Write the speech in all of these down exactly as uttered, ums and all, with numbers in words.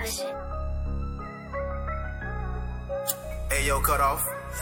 Production. Hey, yo, cut off.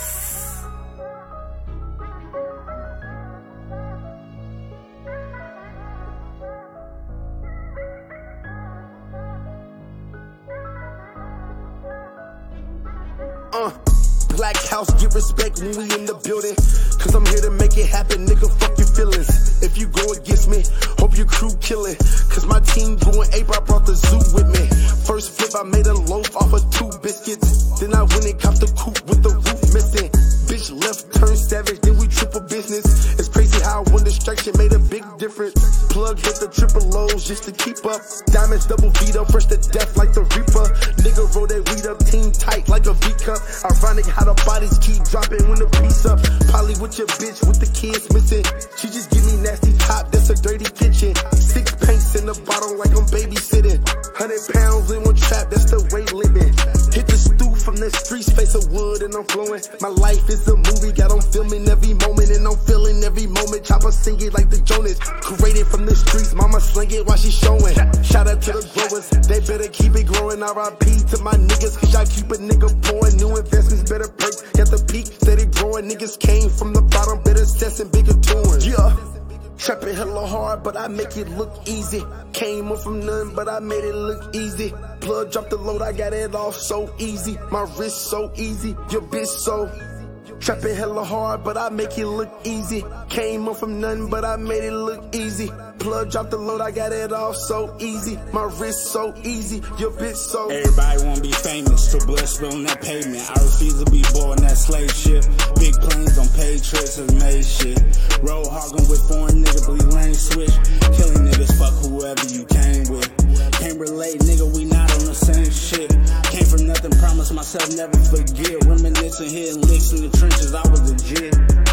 Uh, Black House, get respect when we in the building. Cause I'm here to make it happen, nigga, fuck your feelings. If you go against me, hope your crew killing. Cause my team going ape, I brought the zoo with me. First flip, I made a loaf off of two biscuits. Then I went and copped the coupe with the roof missing. Bitch left, turned savage, then we triple business. It's crazy how one distraction made a big difference. Plug hit the triple O's just to keep up. Diamonds double V'd up, fresh to death like the Reaper. Nigga roll that weed up, team tight like a V cup. Ironic how the bodies keep dropping when the piece up. Polly with your bitch with the kids missing. She just give me nasty top, that's a dirty kitchen. Six pints in the bottle like I'm babysitting. Hundred pounds in one trap, that's the weight limit. Hit the stew from the streets, face of wood and I'm flowing. My life is a movie, got on filming every moment and I'm feeling every moment. Chopper sing it like the Jonas. Created from the streets, mama sling it while she showing. Shout out to the growers, they better keep it growing. R I P to my niggas, cause y'all keep a nigga pouring. New investments better break, got the peak, steady growing. Niggas came from the bottom, better sets and bigger touring. Yeah. Trapping hella hard, but I make it look easy. Came up from none, but I made it look easy. Plug dropped the load, I got it off so easy. My wrist so easy, your bitch so. Trapping hella hard, but I make it look easy. Came up from none, but I made it look easy. Plug dropped the load, I got it off so easy. My wrist so easy, your bitch so. Everybody wanna be famous, so blessed on that pavement. I refuse to be bored in that slave ship. Big planes on paid trips and made shit. Road hogging with foreign niggas, bleed lane switch. Killing niggas, fuck whoever you came with. Can't relate, nigga, we not on the same shit. Came from nothing, promise myself never forget. Reminiscing, hitting licks in the trenches, I was legit.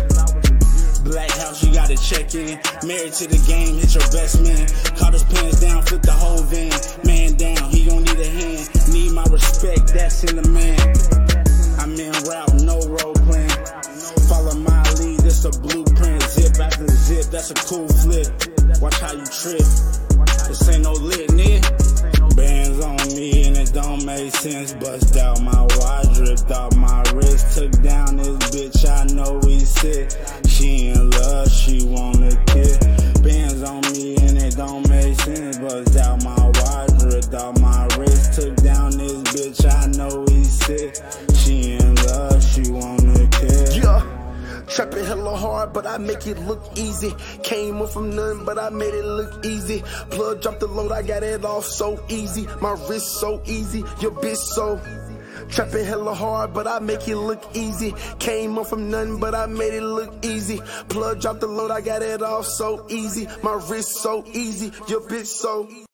Black House, you gotta check in. Married to the game, hit your best man. Caught his pants down, flip the whole van. Man down, he gon' need a hand. Need my respect, that's in the man. I'm in route, no road plan. Follow my lead, this a blueprint. Zip after zip, that's a cool flip. Watch how you trip. This ain't no lit, nigga. Bands on me and it don't make sense. Bust out my watch, ripped out my wrist. Took down this bitch, I know we sick. She in love, she wanna kiss. Bands on me and it don't make sense. Bust out my watch, ripped out my wrist. Took down this bitch, I know we sick. She in love, she wanna kiss. Yeah. Trapping hella hard, but I make it look easy. Came up from none, but I made it look easy. Plug dropped the load, I got it off so easy. My wrist so easy, your bitch so. Trapping hella hard, but I make it look easy. Came up from none, but I made it look easy. Plug dropped the load, I got it off so easy. My wrist so easy, your bitch so.